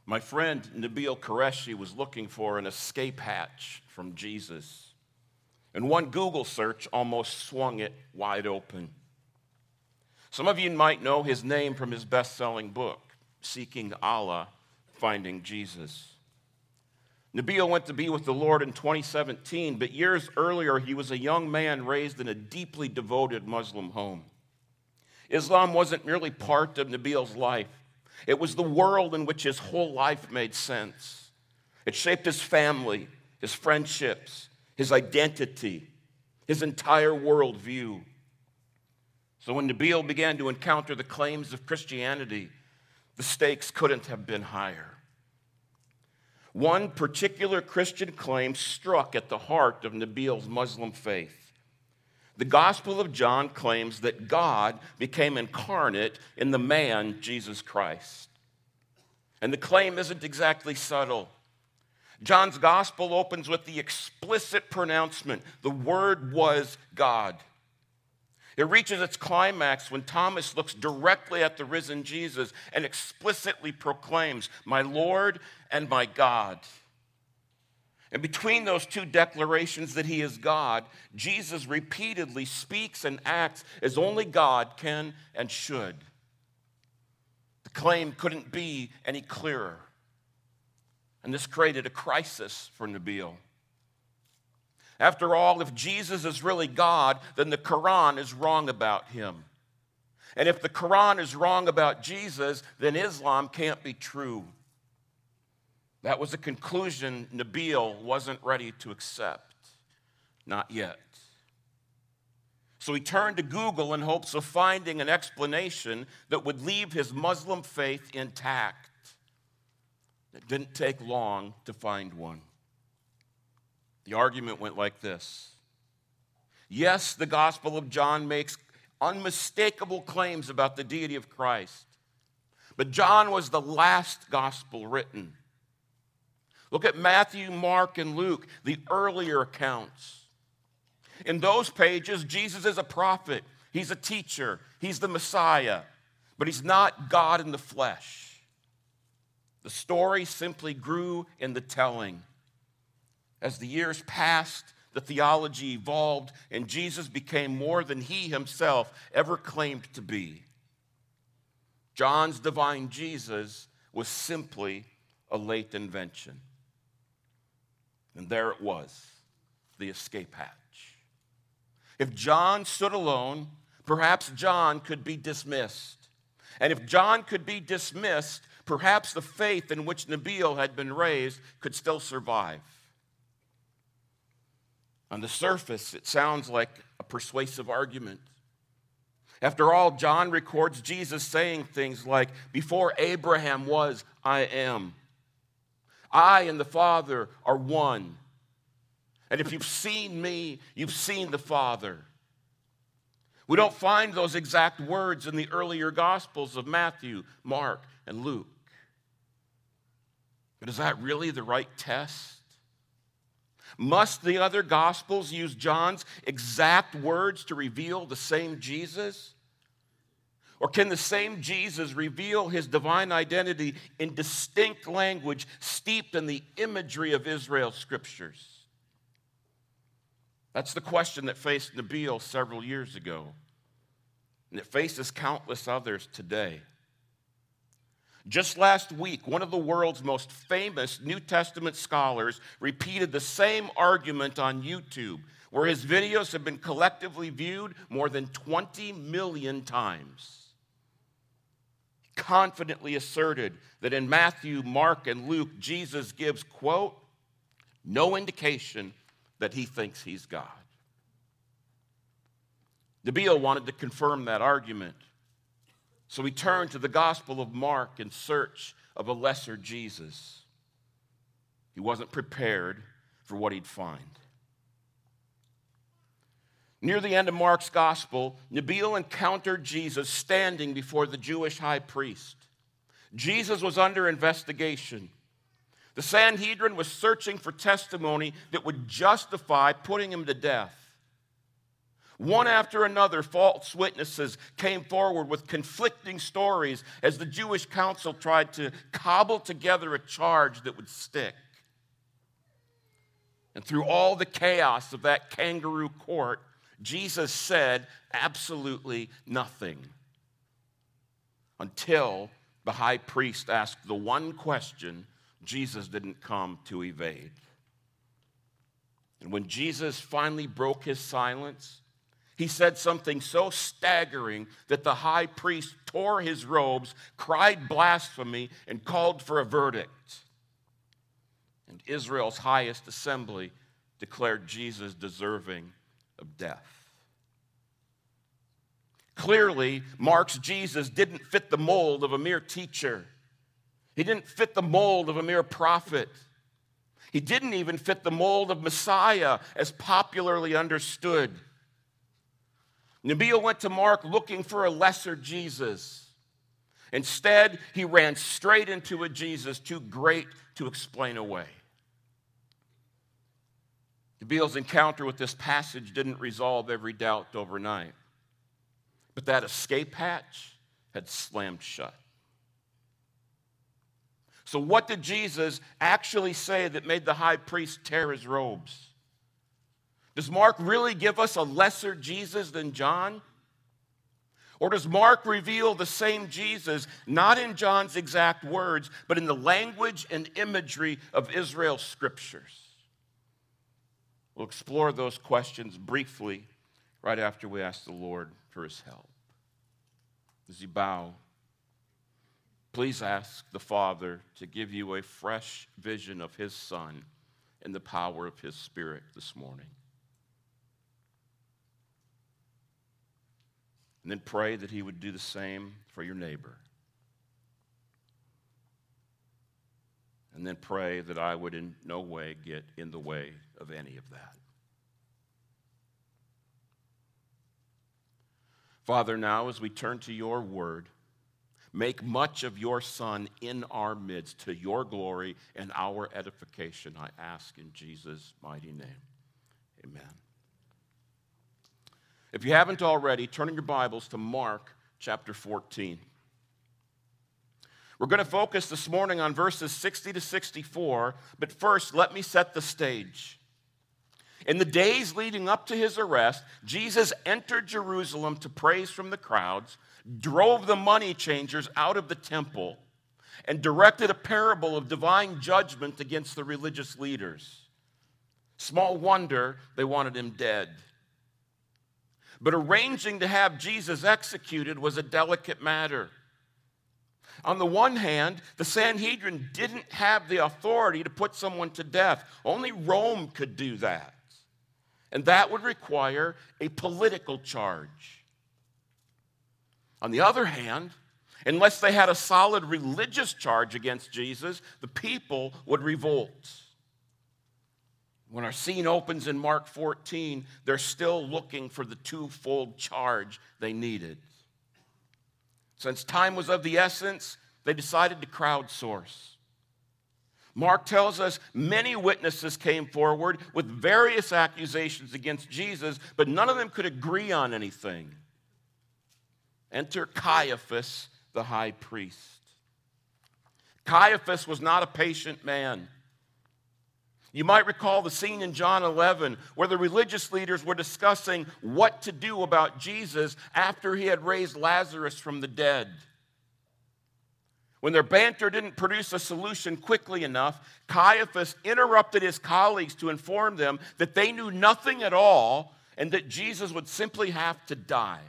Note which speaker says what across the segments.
Speaker 1: My friend Nabil Qureshi was looking for an escape hatch from Jesus, and one Google search almost swung it wide open. Some of you might know his name from his best-selling book, Seeking Allah, Finding Jesus. Nabil went to be with the Lord in 2017, but years earlier he was a young man raised in a deeply devoted Muslim home. Islam wasn't merely part of Nabil's life. It was the world in which his whole life made sense. It shaped his family, his friendships, his identity, his entire worldview. So when Nabil began to encounter the claims of Christianity, the stakes couldn't have been higher. One particular Christian claim struck at the heart of Nabil's Muslim faith. The Gospel of John claims that God became incarnate in the man, Jesus Christ. And the claim isn't exactly subtle. John's Gospel opens with the explicit pronouncement, the Word was God. It reaches its climax when Thomas looks directly at the risen Jesus and explicitly proclaims, "My Lord and my God." And between those two declarations that he is God, Jesus repeatedly speaks and acts as only God can and should. The claim couldn't be any clearer. And this created a crisis for Nabil. After all, if Jesus is really God, then the Quran is wrong about him. And if the Quran is wrong about Jesus, then Islam can't be true. That was a conclusion Nabil wasn't ready to accept. Not yet. So he turned to Google in hopes of finding an explanation that would leave his Muslim faith intact. It didn't take long to find one. The argument went like this. Yes, the Gospel of John makes unmistakable claims about the deity of Christ, but John was the last gospel written. Look at Matthew, Mark, and Luke, the earlier accounts. In those pages, Jesus is a prophet. He's a teacher. He's the Messiah. But he's not God in the flesh. The story simply grew in the telling. As the years passed, the theology evolved, and Jesus became more than he himself ever claimed to be. John's divine Jesus was simply a late invention. And there it was, the escape hatch. If John stood alone, perhaps John could be dismissed. And if John could be dismissed, perhaps the faith in which Nabil had been raised could still survive. On the surface, it sounds like a persuasive argument. After all, John records Jesus saying things like, "Before Abraham was, I am. I and the Father are one. And if you've seen me, you've seen the Father." We don't find those exact words in the earlier Gospels of Matthew, Mark, and Luke. But is that really the right test? Must the other Gospels use John's exact words to reveal the same Jesus? Or can the same Jesus reveal his divine identity in distinct language steeped in the imagery of Israel's scriptures? That's the question that faced Nabil several years ago, and it faces countless others today. Just last week, one of the world's most famous New Testament scholars repeated the same argument on YouTube, where his videos have been collectively viewed more than 20 million times. He confidently asserted that in Matthew, Mark, and Luke, Jesus gives, quote, no indication that he thinks he's God. Nabil wanted to confirm that argument. So he turned to the Gospel of Mark in search of a lesser Jesus. He wasn't prepared for what he'd find. Near the end of Mark's Gospel, Nabil encountered Jesus standing before the Jewish high priest. Jesus was under investigation. The Sanhedrin was searching for testimony that would justify putting him to death. One after another, false witnesses came forward with conflicting stories as the Jewish council tried to cobble together a charge that would stick. And through all the chaos of that kangaroo court, Jesus said absolutely nothing until the high priest asked the one question Jesus didn't come to evade. And when Jesus finally broke his silence, he said something so staggering that the high priest tore his robes, cried blasphemy, and called for a verdict. And Israel's highest assembly declared Jesus deserving of death. Clearly, Mark's Jesus didn't fit the mold of a mere teacher. He didn't fit the mold of a mere prophet. He didn't even fit the mold of Messiah as popularly understood. Nabil went to Mark looking for a lesser Jesus. Instead, he ran straight into a Jesus too great to explain away. Nabil's encounter with this passage didn't resolve every doubt overnight, but that escape hatch had slammed shut. So what did Jesus actually say that made the high priest tear his robes? Does Mark really give us a lesser Jesus than John? Or does Mark reveal the same Jesus, not in John's exact words, but in the language and imagery of Israel's scriptures? We'll explore those questions briefly right after we ask the Lord for his help. As you bow, please ask the Father to give you a fresh vision of his Son and the power of his Spirit this morning. And then pray that he would do the same for your neighbor. And then pray that I would in no way get in the way of any of that. Father, now as we turn to your word, make much of your Son in our midst to your glory and our edification, I ask in Jesus' mighty name. Amen. If you haven't already, turn in your Bibles to Mark chapter 14. We're going to focus this morning on verses 60 to 64, but first let me set the stage. In the days leading up to his arrest, Jesus entered Jerusalem to praise from the crowds, drove the money changers out of the temple, and directed a parable of divine judgment against the religious leaders. Small wonder they wanted him dead. But arranging to have Jesus executed was a delicate matter. On the one hand, the Sanhedrin didn't have the authority to put someone to death. Only Rome could do that. And that would require a political charge. On the other hand, unless they had a solid religious charge against Jesus, the people would revolt. When our scene opens in Mark 14, they're still looking for the twofold charge they needed. Since time was of the essence, they decided to crowdsource. Mark tells us many witnesses came forward with various accusations against Jesus, but none of them could agree on anything. Enter Caiaphas, the high priest. Caiaphas was not a patient man. You might recall the scene in John 11 where the religious leaders were discussing what to do about Jesus after he had raised Lazarus from the dead. When their banter didn't produce a solution quickly enough, Caiaphas interrupted his colleagues to inform them that they knew nothing at all and that Jesus would simply have to die.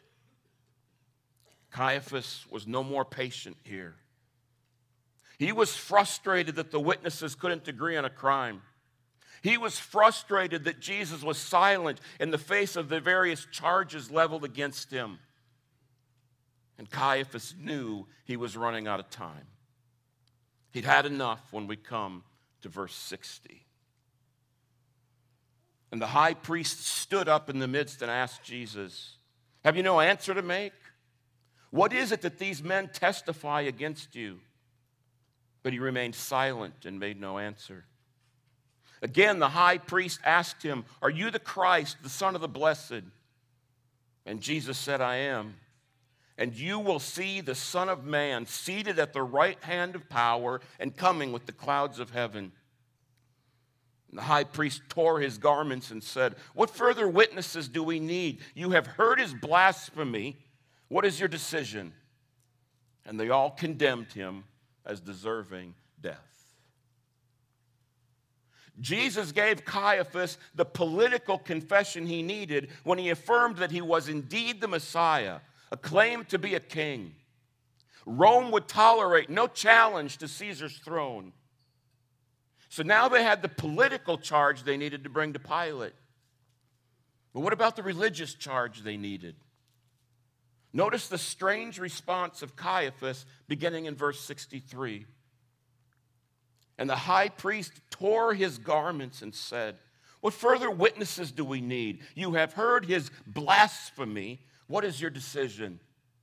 Speaker 1: Caiaphas was no more patient here. He was frustrated that the witnesses couldn't agree on a crime. He was frustrated that Jesus was silent in the face of the various charges leveled against him. And Caiaphas knew he was running out of time. He'd had enough when we come to verse 60. And the high priest stood up in the midst and asked Jesus, "Have you no answer to make? What is it that these men testify against you?" But he remained silent and made no answer. Again, the high priest asked him, "Are you the Christ, the Son of the Blessed?" And Jesus said, I am. And you will see the Son of Man seated at the right hand of power and coming with the clouds of heaven. And the high priest tore his garments and said, what further witnesses do we need? You have heard his blasphemy. What is your decision? And they all condemned him as deserving death. Jesus gave Caiaphas the political confession he needed when he affirmed that he was indeed the Messiah, acclaimed to be a king. Rome would tolerate no challenge to Caesar's throne. So now they had the political charge they needed to bring to Pilate. But what about the religious charge they needed? Notice the strange response of Caiaphas beginning in verse 63. And the high priest tore his garments and said, what further witnesses do we need? You have heard his blasphemy. What is your decision?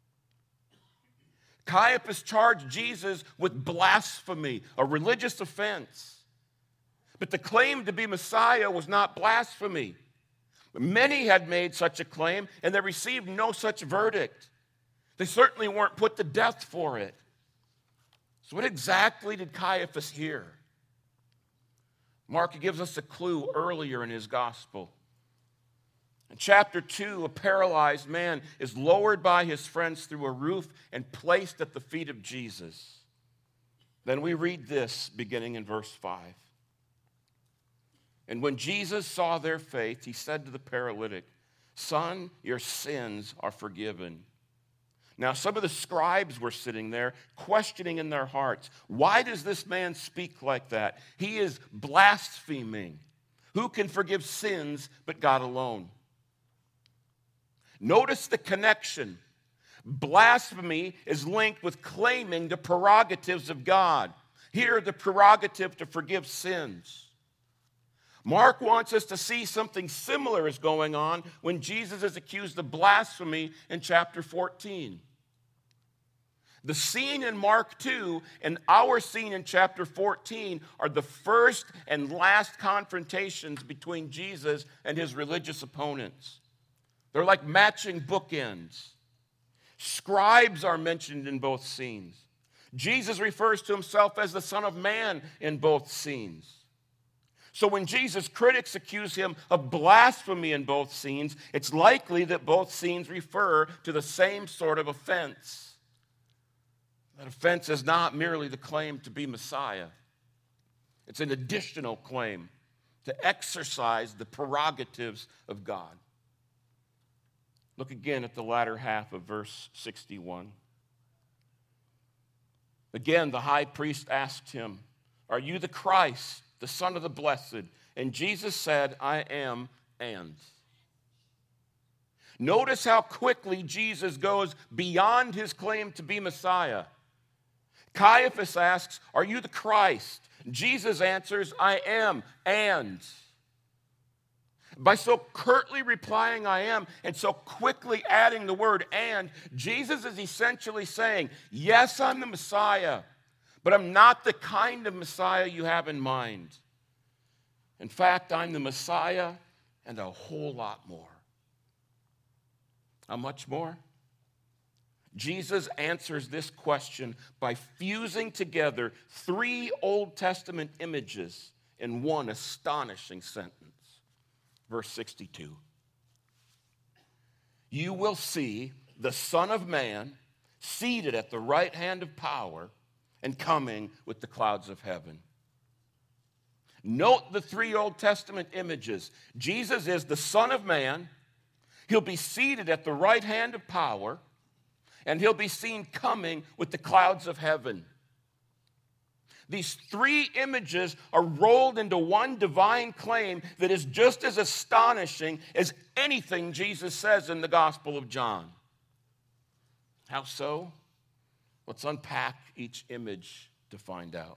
Speaker 1: Caiaphas charged Jesus with blasphemy, a religious offense. But the claim to be Messiah was not blasphemy. Many had made such a claim, and they received no such verdict. They certainly weren't put to death for it. So what exactly did Caiaphas hear? Mark gives us a clue earlier in his gospel. In chapter 2, a paralyzed man is lowered by his friends through a roof and placed at the feet of Jesus. Then we read this beginning in verse 5. And when Jesus saw their faith, he said to the paralytic, son, your sins are forgiven. Now, some of the scribes were sitting there, questioning in their hearts, why does this man speak like that? He is blaspheming. Who can forgive sins but God alone? Notice the connection. Blasphemy is linked with claiming the prerogatives of God. Here, the prerogative to forgive sins. Mark wants us to see something similar is going on when Jesus is accused of blasphemy in chapter 14. The scene in Mark 2 and our scene in chapter 14 are the first and last confrontations between Jesus and his religious opponents. They're like matching bookends. Scribes are mentioned in both scenes. Jesus refers to himself as the Son of Man in both scenes. So when Jesus' critics accuse him of blasphemy in both scenes, it's likely that both scenes refer to the same sort of offense. That offense is not merely the claim to be Messiah. It's an additional claim to exercise the prerogatives of God. Look again at the latter half of verse 61. Again, the high priest asked him, are you the Christ, the Son of the Blessed? And Jesus said, I am, and. Notice how quickly Jesus goes beyond his claim to be Messiah. Caiaphas asks, are you the Christ? Jesus answers, I am, and. By so curtly replying, I am, and so quickly adding the word and, Jesus is essentially saying, yes, I'm the Messiah, but I'm not the kind of Messiah you have in mind. In fact, I'm the Messiah and a whole lot more. How much more? Jesus answers this question by fusing together 3 Old Testament images in one astonishing sentence. Verse 62. You will see the Son of Man seated at the right hand of power and coming with the clouds of heaven. Note the 3 Old Testament images. Jesus is the Son of Man. He'll be seated at the right hand of power, and he'll be seen coming with the clouds of heaven. These 3 images are rolled into one divine claim that is just as astonishing as anything Jesus says in the Gospel of John. How so? Let's unpack each image to find out.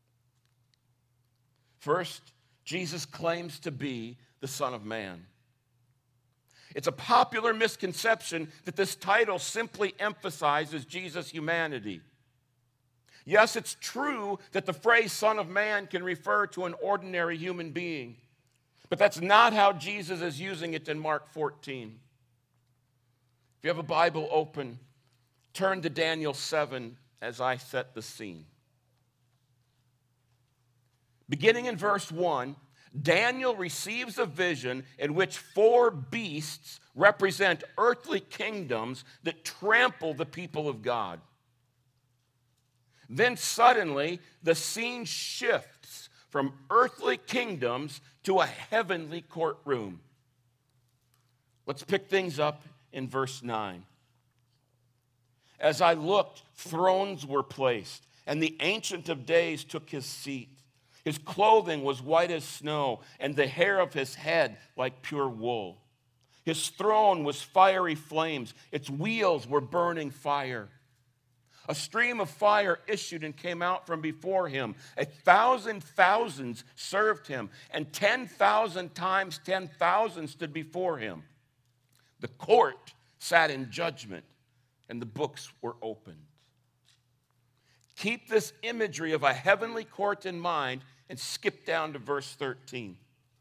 Speaker 1: First, Jesus claims to be the Son of Man. It's a popular misconception that this title simply emphasizes Jesus' humanity. Yes, it's true that the phrase Son of Man can refer to an ordinary human being, but that's not how Jesus is using it in Mark 14. If you have a Bible open, turn to Daniel 7 as I set the scene. Beginning in verse 1, Daniel receives a vision in which 4 beasts represent earthly kingdoms that trample the people of God. Then suddenly, the scene shifts from earthly kingdoms to a heavenly courtroom. Let's pick things up in verse 9. As I looked, thrones were placed, and the Ancient of Days took his seat. His clothing was white as snow, and the hair of his head like pure wool. His throne was fiery flames. Its wheels were burning fire. A stream of fire issued and came out from before him. 1,000 thousands served him, and 10,000 times 10,000 stood before him. The court sat in judgment, and the books were opened. Keep this imagery of a heavenly court in mind and skip down to verse 13.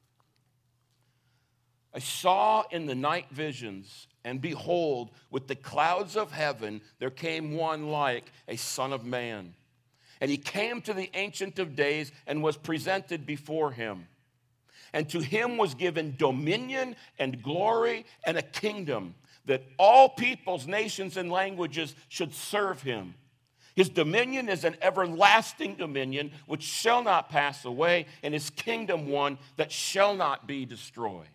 Speaker 1: I saw in the night visions, and behold, with the clouds of heaven, there came one like a son of man. And he came to the Ancient of Days and was presented before him. And to him was given dominion and glory and a kingdom, that all peoples, nations, and languages should serve him. His dominion is an everlasting dominion which shall not pass away, and his kingdom one that shall not be destroyed.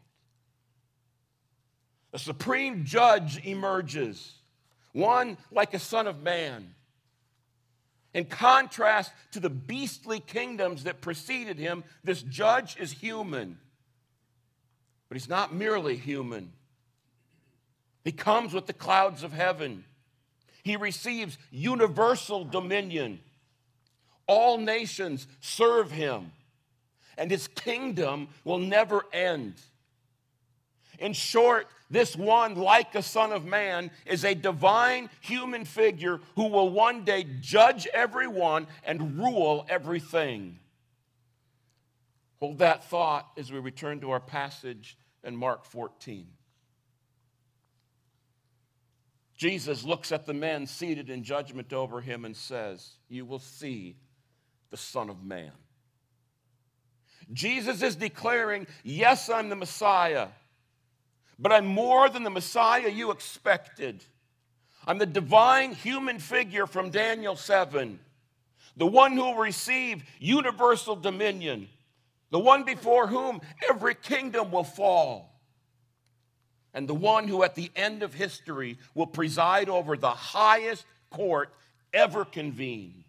Speaker 1: A supreme judge emerges, one like a son of man. In contrast to the beastly kingdoms that preceded him, this judge is human. But he's not merely human. He comes with the clouds of heaven. He receives universal dominion. All nations serve him, and his kingdom will never end. In short, this one, like a son of man, is a divine human figure who will one day judge everyone and rule everything. Hold that thought as we return to our passage in Mark 14. Jesus looks at the men seated in judgment over him and says, "You will see the Son of Man." Jesus is declaring, yes, I'm the Messiah, but I'm more than the Messiah you expected. I'm the divine human figure from Daniel 7, the one who will receive universal dominion, the one before whom every kingdom will fall, and the one who at the end of history will preside over the highest court ever convened.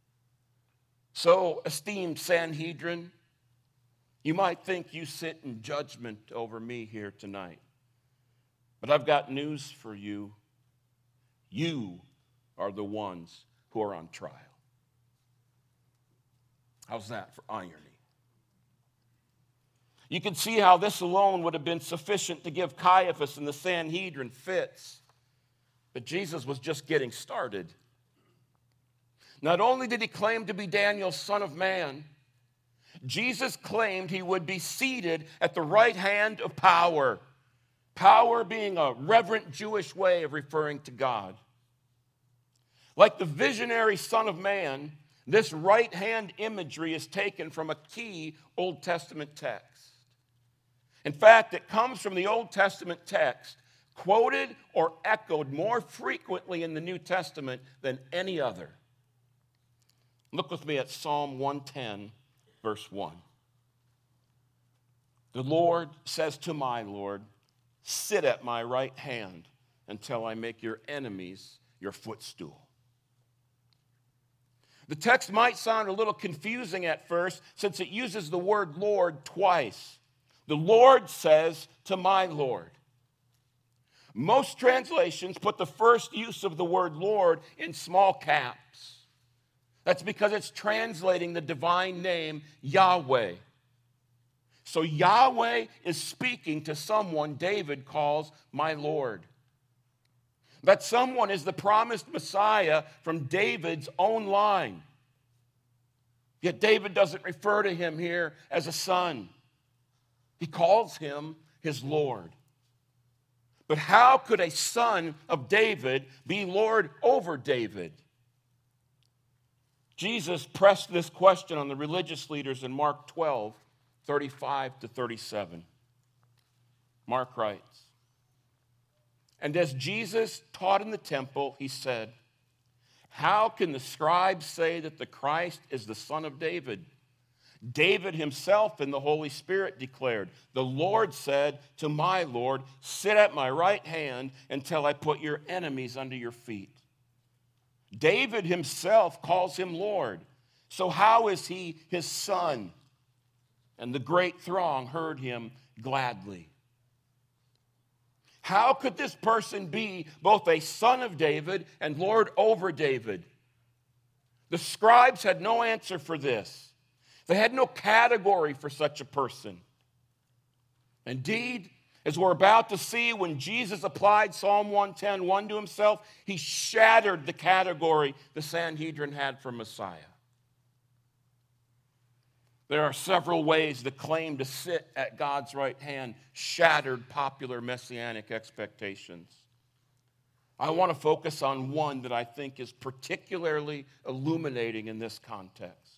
Speaker 1: So, esteemed Sanhedrin, you might think you sit in judgment over me here tonight. But I've got news for you. You are the ones who are on trial. How's that for irony? You can see how this alone would have been sufficient to give Caiaphas and the Sanhedrin fits. But Jesus was just getting started. Not only did he claim to be Daniel's Son of Man, Jesus claimed he would be seated at the right hand of power. Power being a reverent Jewish way of referring to God. Like the visionary Son of Man, this right-hand imagery is taken from a key Old Testament text. In fact, it comes from the Old Testament text, quoted or echoed more frequently in the New Testament than any other. Look with me at Psalm 110, verse 1. The Lord says to my Lord, "Sit at my right hand until I make your enemies your footstool." The text might sound a little confusing at first since it uses the word Lord twice. The Lord says to my Lord. Most translations put the first use of the word Lord in small caps. That's because it's translating the divine name Yahweh. So Yahweh is speaking to someone David calls my Lord. That someone is the promised Messiah from David's own line. Yet David doesn't refer to him here as a son. He calls him his Lord. But how could a son of David be Lord over David? Jesus pressed this question on the religious leaders in Mark 12, 35 to 37. Mark writes, "And as Jesus taught in the temple, he said, 'How can the scribes say that the Christ is the son of David? David himself in the Holy Spirit declared, "The Lord said to my Lord, sit at my right hand until I put your enemies under your feet." David himself calls him Lord. So how is he his son?" And the great throng heard him gladly. How could this person be both a son of David and Lord over David? The scribes had no answer for this. They had no category for such a person. Indeed, as we're about to see, when Jesus applied Psalm 110:1 to himself, he shattered the category the Sanhedrin had for Messiah. There are several ways the claim to sit at God's right hand shattered popular messianic expectations. I want to focus on one that I think is particularly illuminating in this context.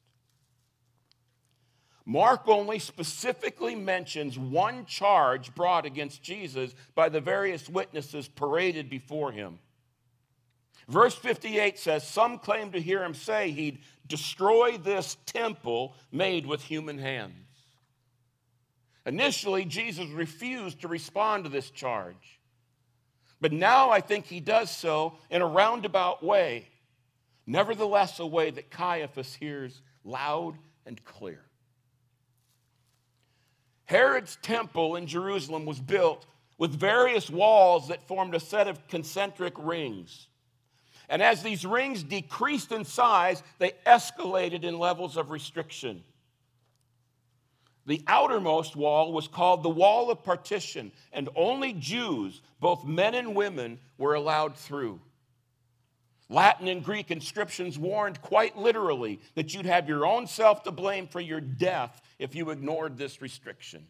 Speaker 1: Mark only specifically mentions one charge brought against Jesus by the various witnesses paraded before him. Verse 58 says, "Some claim to hear him say he'd destroy this temple made with human hands." Initially, Jesus refused to respond to this charge. But now I think he does so in a roundabout way. Nevertheless, a way that Caiaphas hears loud and clear. Herod's temple in Jerusalem was built with various walls that formed a set of concentric rings. And as these rings decreased in size, they escalated in levels of restriction. The outermost wall was called the Wall of Partition, and only Jews, both men and women, were allowed through. Latin and Greek inscriptions warned quite literally that you'd have your own self to blame for your death if you ignored this restriction.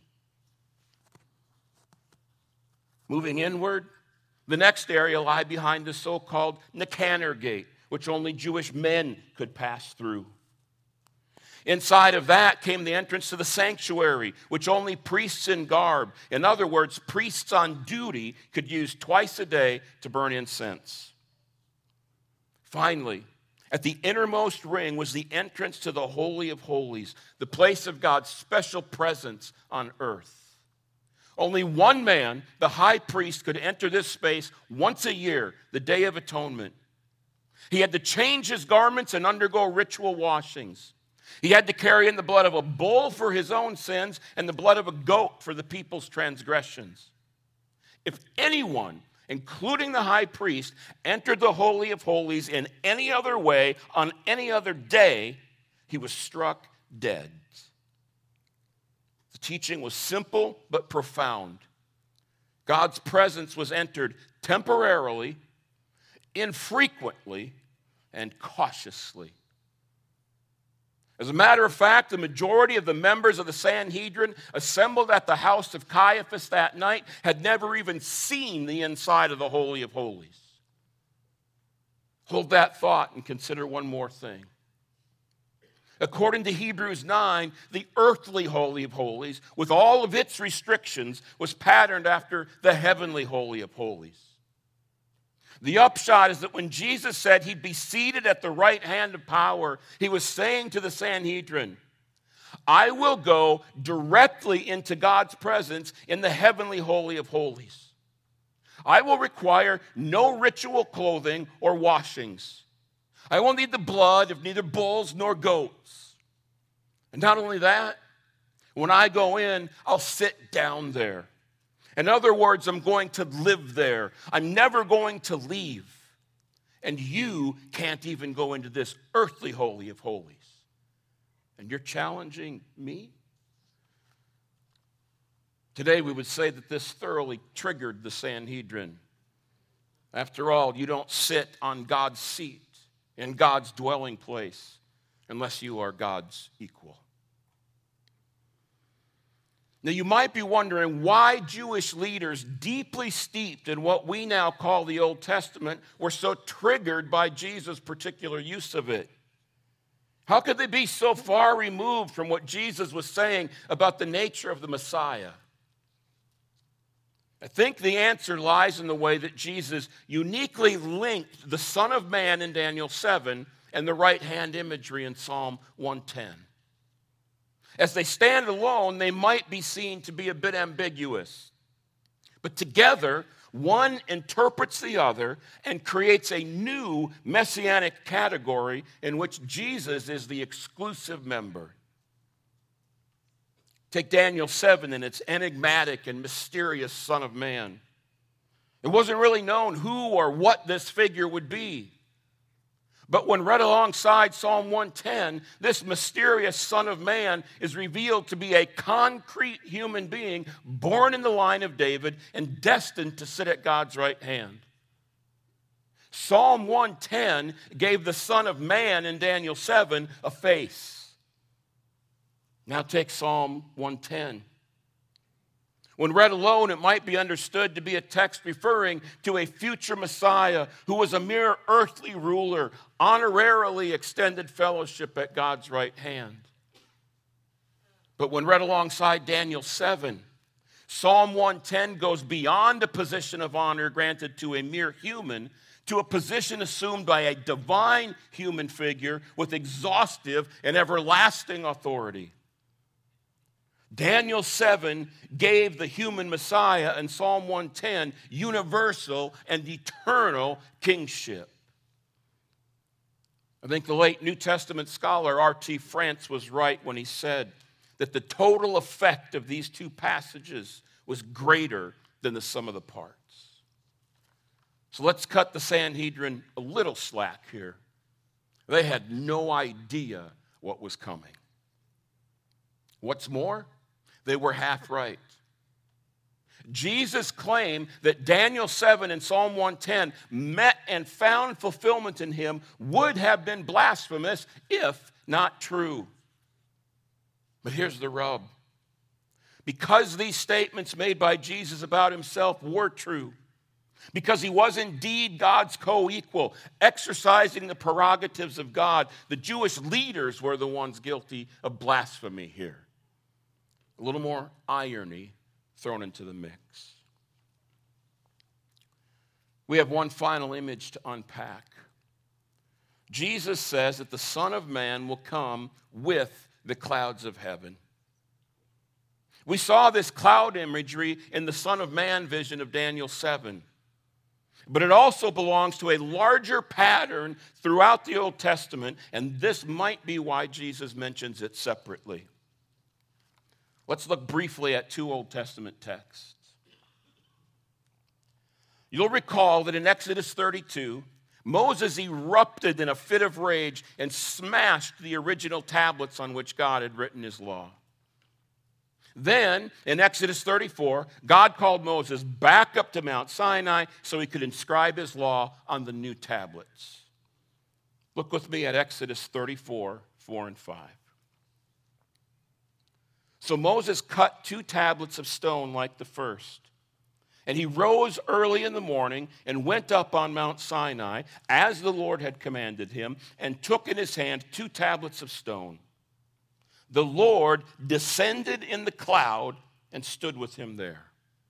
Speaker 1: Moving inward, the next area lay behind the so-called Nicanor Gate, which only Jewish men could pass through. Inside of that came the entrance to the sanctuary, which only priests in garb, in other words, priests on duty, could use twice a day to burn incense. Finally, at the innermost ring was the entrance to the Holy of Holies, the place of God's special presence on earth. Only one man, the high priest, could enter this space once a year, the Day of Atonement. He had to change his garments and undergo ritual washings. He had to carry in the blood of a bull for his own sins and the blood of a goat for the people's transgressions. If anyone, including the high priest, entered the Holy of Holies in any other way on any other day, he was struck dead. The teaching was simple but profound. God's presence was entered temporarily, infrequently, and cautiously. As a matter of fact, the majority of the members of the Sanhedrin assembled at the house of Caiaphas that night had never even seen the inside of the Holy of Holies. Hold that thought and consider one more thing. According to Hebrews 9, the earthly Holy of Holies, with all of its restrictions, was patterned after the heavenly Holy of Holies. The upshot is that when Jesus said he'd be seated at the right hand of power, he was saying to the Sanhedrin, I will go directly into God's presence in the heavenly Holy of Holies. I will require no ritual clothing or washings. I won't need the blood of neither bulls nor goats. And not only that, when I go in, I'll sit down there. In other words, I'm going to live there. I'm never going to leave. And you can't even go into this earthly Holy of Holies. And you're challenging me? Today we would say that this thoroughly triggered the Sanhedrin. After all, you don't sit on God's seat in God's dwelling place unless you are God's equal. Now, you might be wondering why Jewish leaders deeply steeped in what we now call the Old Testament were so triggered by Jesus' particular use of it. How could they be so far removed from what Jesus was saying about the nature of the Messiah? I think the answer lies in the way that Jesus uniquely linked the Son of Man in Daniel 7 and the right-hand imagery in Psalm 110. As they stand alone, they might be seen to be a bit ambiguous. But together, one interprets the other and creates a new messianic category in which Jesus is the exclusive member. Take Daniel 7 and its enigmatic and mysterious Son of Man. It wasn't really known who or what this figure would be. But when read alongside Psalm 110, this mysterious Son of Man is revealed to be a concrete human being born in the line of David and destined to sit at God's right hand. Psalm 110 gave the Son of Man in Daniel 7 a face. Now take Psalm 110. When read alone, it might be understood to be a text referring to a future Messiah who was a mere earthly ruler, honorarily extended fellowship at God's right hand. But when read alongside Daniel 7, Psalm 110 goes beyond a position of honor granted to a mere human to a position assumed by a divine human figure with exhaustive and everlasting authority. Daniel 7 gave the human Messiah in Psalm 110 universal and eternal kingship. I think the late New Testament scholar R.T. France was right when he said that the total effect of these two passages was greater than the sum of the parts. So let's cut the Sanhedrin a little slack here. They had no idea what was coming. What's more, they were half right. Jesus claimed that Daniel 7 and Psalm 110 met and found fulfillment in him would have been blasphemous if not true. But here's the rub. Because these statements made by Jesus about himself were true, because he was indeed God's co-equal, exercising the prerogatives of God, the Jewish leaders were the ones guilty of blasphemy here. A little more irony thrown into the mix. We have one final image to unpack. Jesus says that the Son of Man will come with the clouds of heaven. We saw this cloud imagery in the Son of Man vision of Daniel 7. But it also belongs to a larger pattern throughout the Old Testament, and this might be why Jesus mentions it separately. Let's look briefly at two Old Testament texts. You'll recall that in Exodus 32, Moses erupted in a fit of rage and smashed the original tablets on which God had written his law. Then, in Exodus 34, God called Moses back up to Mount Sinai so he could inscribe his law on the new tablets. Look with me at Exodus 34, 4 and 5. So Moses cut 2 tablets of stone like the first. And he rose early in the morning and went up on Mount Sinai, as the Lord had commanded him, and took in his hand 2 tablets of stone. The Lord descended in the cloud and stood with him there.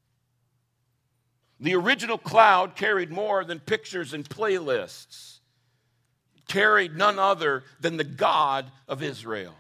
Speaker 1: The original cloud carried more than pictures and playlists. It carried none other than the God of Israel.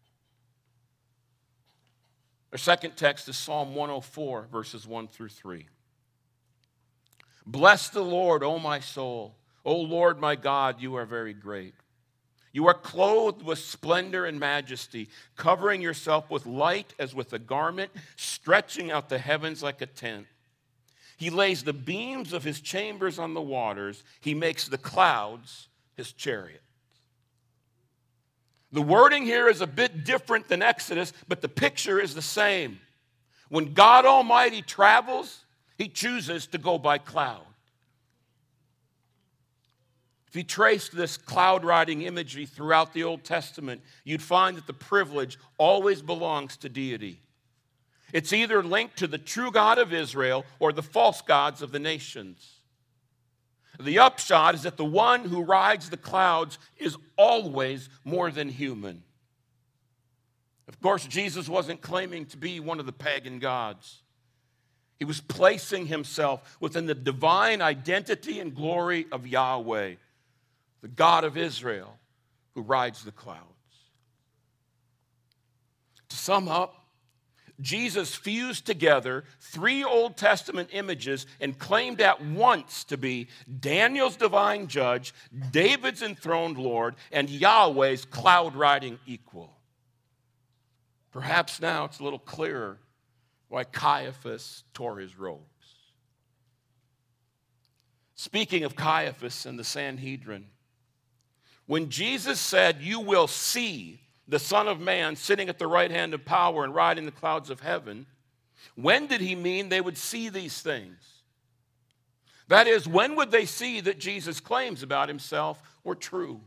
Speaker 1: Our second text is Psalm 104, verses 1 through 3. Bless the Lord, O my soul. O Lord my God, you are very great. You are clothed with splendor and majesty, covering yourself with light as with a garment, stretching out the heavens like a tent. He lays the beams of his chambers on the waters. He makes the clouds his chariot. The wording here is a bit different than Exodus, but the picture is the same. When God Almighty travels, he chooses to go by cloud. If you traced this cloud riding imagery throughout the Old Testament, you'd find that the privilege always belongs to deity. It's either linked to the true God of Israel or the false gods of the nations. The upshot is that the one who rides the clouds is always more than human. Of course, Jesus wasn't claiming to be one of the pagan gods. He was placing himself within the divine identity and glory of Yahweh, the God of Israel, who rides the clouds. To sum up, Jesus fused together 3 Old Testament images and claimed at once to be Daniel's divine judge, David's enthroned Lord, and Yahweh's cloud-riding equal. Perhaps now it's a little clearer why Caiaphas tore his robes. Speaking of Caiaphas and the Sanhedrin, when Jesus said, "You will see the Son of Man sitting at the right hand of power and riding the clouds of heaven," when did he mean they would see these things? That is, when would they see that Jesus' claims about himself were true?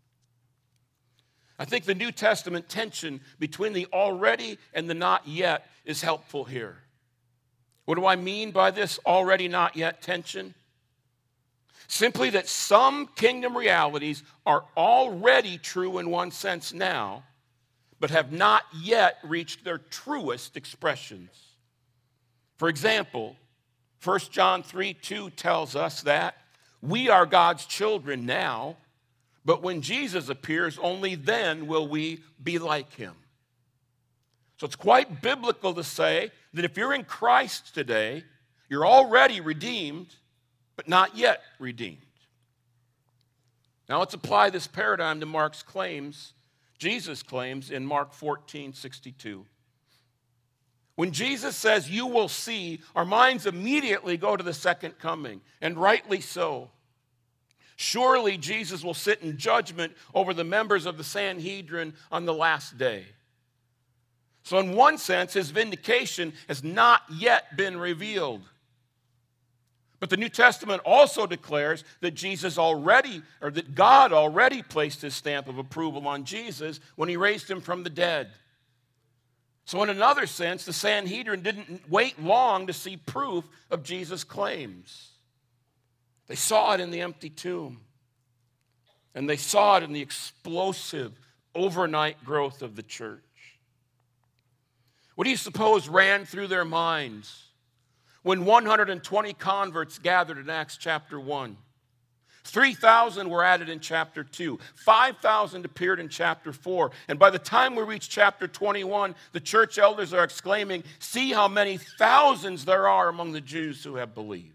Speaker 1: I think the New Testament tension between the already and the not yet is helpful here. What do I mean by this already not yet tension? Simply that some kingdom realities are already true in one sense now, but have not yet reached their truest expressions. For example, 1 John 3:2 tells us that we are God's children now, but when Jesus appears, only then will we be like him. So it's quite biblical to say that if you're in Christ today, you're already redeemed, but not yet redeemed. Now let's apply this paradigm to Mark's claims, Jesus' claims in Mark 14:62. When Jesus says, "You will see," our minds immediately go to the second coming, and rightly so. Surely Jesus will sit in judgment over the members of the Sanhedrin on the last day. So in one sense, his vindication has not yet been revealed. But the New Testament also declares that that God already placed his stamp of approval on Jesus when he raised him from the dead. So in another sense, the Sanhedrin didn't wait long to see proof of Jesus' claims. They saw it in the empty tomb. And they saw it in the explosive overnight growth of the church. What do you suppose ran through their minds when 120 converts gathered in Acts chapter 1? 3,000 were added in chapter 2. 5,000 appeared in chapter 4. And by the time we reach chapter 21, the church elders are exclaiming, "See how many thousands there are among the Jews who have believed."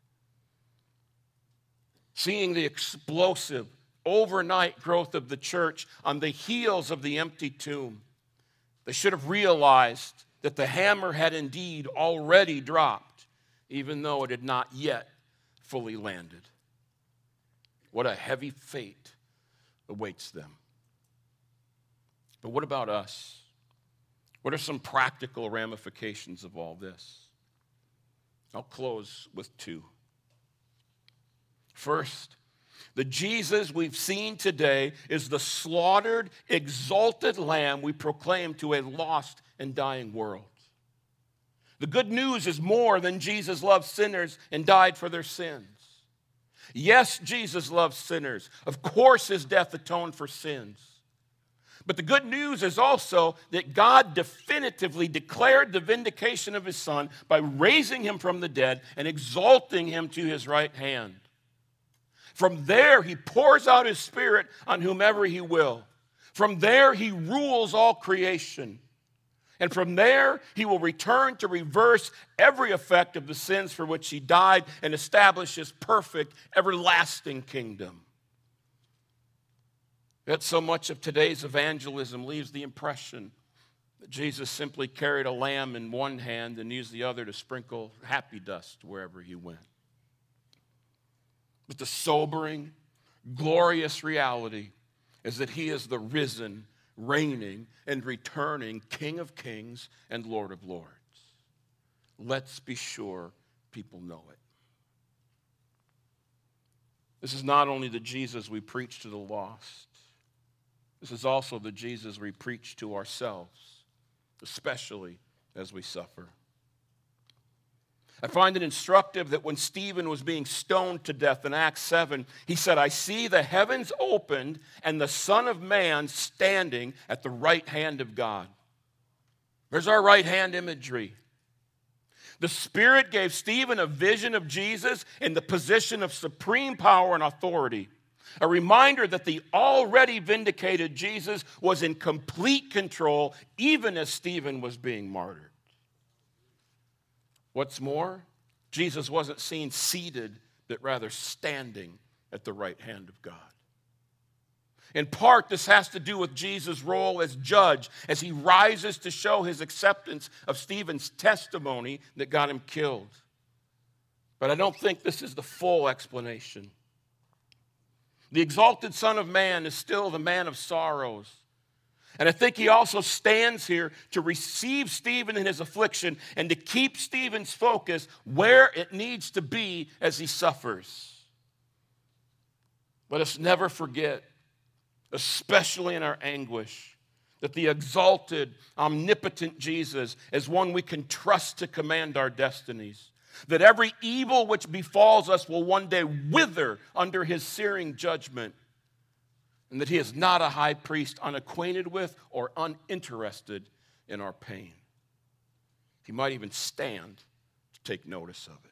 Speaker 1: Seeing the explosive overnight growth of the church on the heels of the empty tomb, they should have realized that the hammer had indeed already dropped, even though it had not yet fully landed. What a heavy fate awaits them. But what about us? What are some practical ramifications of all this? I'll close with 2. First, the Jesus we've seen today is the slaughtered, exalted lamb we proclaim to a lost and dying world. The good news is more than Jesus loved sinners and died for their sins. Yes, Jesus loves sinners. Of course, his death atoned for sins. But the good news is also that God definitively declared the vindication of his Son by raising him from the dead and exalting him to his right hand. From there, he pours out his Spirit on whomever he will. From there, he rules all creation. And from there, he will return to reverse every effect of the sins for which he died and establish his perfect, everlasting kingdom. Yet so much of today's evangelism leaves the impression that Jesus simply carried a lamb in one hand and used the other to sprinkle happy dust wherever he went. But the sobering, glorious reality is that he is the risen, reigning, and returning King of kings and Lord of lords. Let's be sure people know it. This is not only the Jesus we preach to the lost. This is also the Jesus we preach to ourselves, especially as we suffer. I find it instructive that when Stephen was being stoned to death in Acts 7, he said, I see the heavens opened and the Son of Man standing at the right hand of God. There's our right hand imagery. The Spirit gave Stephen a vision of Jesus in the position of supreme power and authority. A reminder that the already vindicated Jesus was in complete control even as Stephen was being martyred. What's more, Jesus wasn't seen seated, but rather standing at the right hand of God. In part, this has to do with Jesus' role as judge as he rises to show his acceptance of Stephen's testimony that got him killed. But I don't think this is the full explanation. The exalted Son of Man is still the man of sorrows. And I think he also stands here to receive Stephen in his affliction and to keep Stephen's focus where it needs to be as he suffers. Let us never forget, especially in our anguish, that the exalted, omnipotent Jesus is one we can trust to command our destinies. That every evil which befalls us will one day wither under his searing judgment. And that he is not a high priest unacquainted with or uninterested in our pain. He might even stand to take notice of it.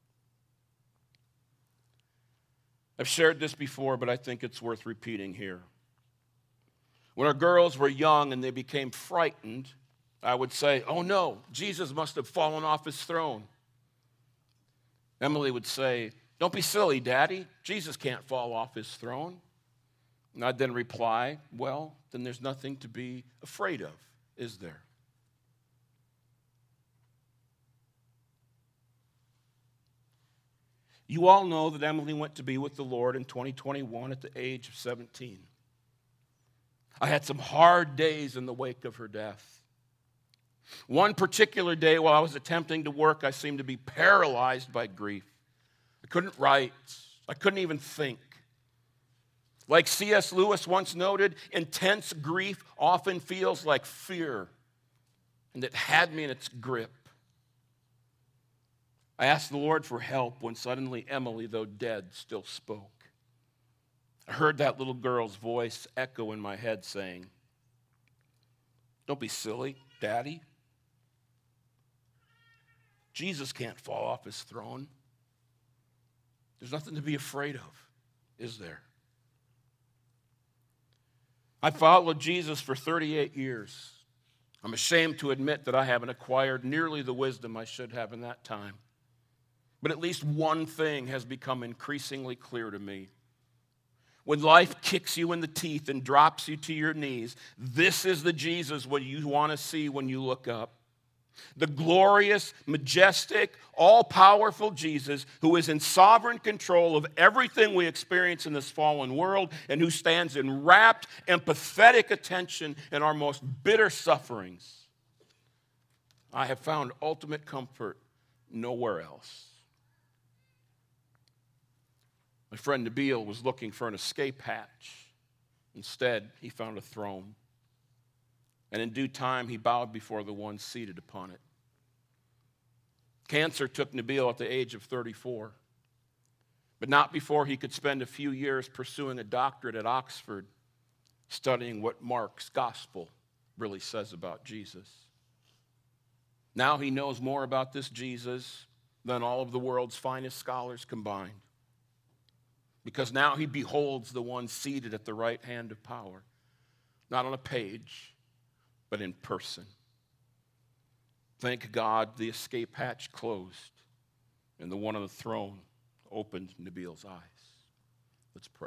Speaker 1: I've shared this before, but I think it's worth repeating here. When our girls were young and they became frightened, I would say, oh no, Jesus must have fallen off his throne. Emily would say, don't be silly, Daddy. Jesus can't fall off his throne. And I'd then reply, well, then there's nothing to be afraid of, is there? You all know that Emily went to be with the Lord in 2021 at the age of 17. I had some hard days in the wake of her death. One particular day while I was attempting to work, I seemed to be paralyzed by grief. I couldn't write. I couldn't even think. Like C.S. Lewis once noted, intense grief often feels like fear, and it had me in its grip. I asked the Lord for help when suddenly Emily, though dead, still spoke. I heard that little girl's voice echo in my head saying, don't be silly, Daddy. Jesus can't fall off his throne. There's nothing to be afraid of, is there? I followed Jesus for 38 years. I'm ashamed to admit that I haven't acquired nearly the wisdom I should have in that time. But at least one thing has become increasingly clear to me. When life kicks you in the teeth and drops you to your knees, this is the Jesus what you want to see when you look up. The glorious, majestic, all-powerful Jesus who is in sovereign control of everything we experience in this fallen world and who stands in rapt, empathetic attention in our most bitter sufferings. I have found ultimate comfort nowhere else. My friend Nabil was looking for an escape hatch. Instead, he found a throne. And in due time, he bowed before the one seated upon it. Cancer took Nabil at the age of 34, but not before he could spend a few years pursuing a doctorate at Oxford, studying what Mark's gospel really says about Jesus. Now he knows more about this Jesus than all of the world's finest scholars combined, because now he beholds the one seated at the right hand of power, not on a page, but in person. Thank God the escape hatch closed and the one on the throne opened Nabil's eyes. Let's pray.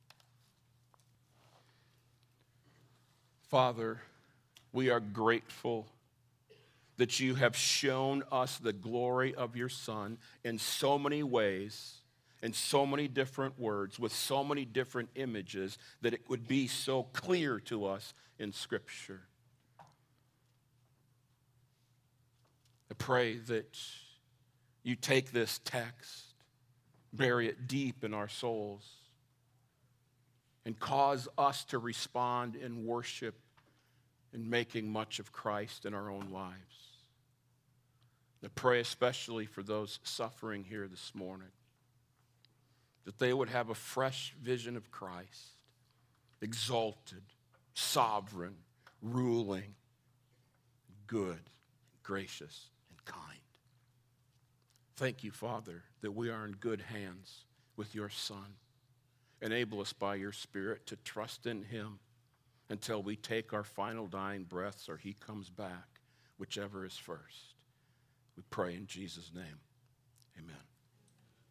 Speaker 1: Father, we are grateful that you have shown us the glory of your Son in so many ways, in so many different words, with so many different images, that it would be so clear to us in Scripture. I pray that you take this text, bury it deep in our souls, and cause us to respond in worship and making much of Christ in our own lives. I pray especially for those suffering here this morning, that they would have a fresh vision of Christ, exalted, sovereign, ruling, good, gracious, and kind. Thank you, Father, that we are in good hands with your Son. Enable us by your Spirit to trust in him until we take our final dying breaths or he comes back, whichever is first. We pray in Jesus' name. Amen.